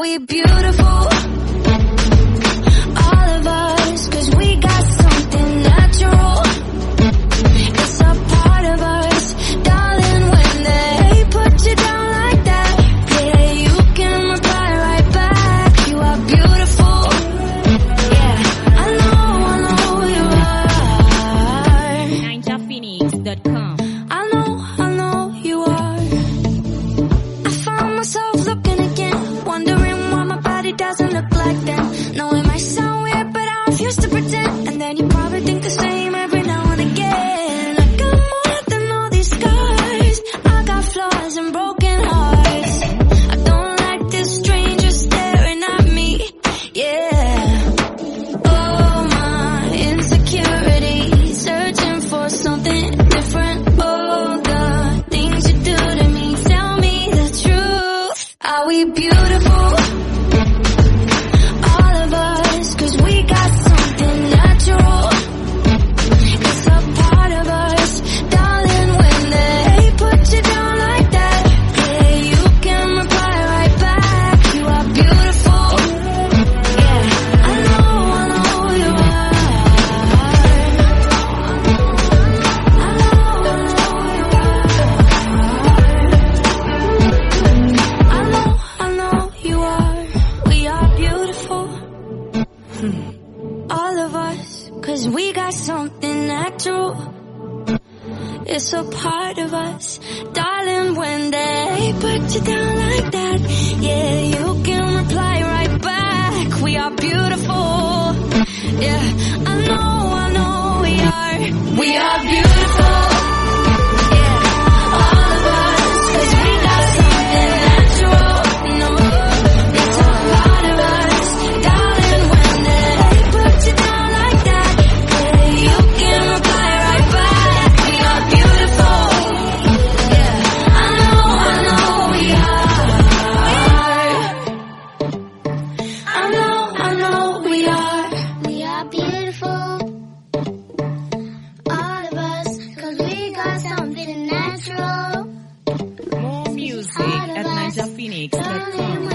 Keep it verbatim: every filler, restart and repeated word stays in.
we beautiful? All of us, 'cause we got something natural. It's a part of us, darling, when they put you down like that. Yeah, you can reply right back. You are beautiful. Yeah, I know, I know you are. ninja phoenix dot com. I know, I know you are. I found myself looking again, wondering why my body doesn't look like them. No, it might sound weird, but I refuse to pretend. And then you probably think the same every now and again. I got more than all these scars. I got flaws and broken hearts. I don't like this stranger staring at me. Yeah. Oh, my insecurity, searching for something different. Oh, the things you do to me, tell me the truth. Are we beautiful? All of us, 'cause we got something natural. It's a part of us, darling, when they put you down like that. Yeah, you can reply right back. You are beautiful. Yeah, I know, I know you are. I know, I know you are. I know, I know you are. We are beautiful. All of us, 'cause we got something natural. It's a part of us, darling, when they put you down like that. Yeah, you can reply right back. We are beautiful. Yeah, I know, I know we are. We are beautiful. Yeah, all of us, 'cause we got something natural. No, it's a part of us, darling, when they put you down like that. Yeah, you can reply right back. We are beautiful. Yeah, I know, I know we are. I know, I know we are. We are beautiful, all of us, 'cause we got something natural. More music at ninja phoenix dot com.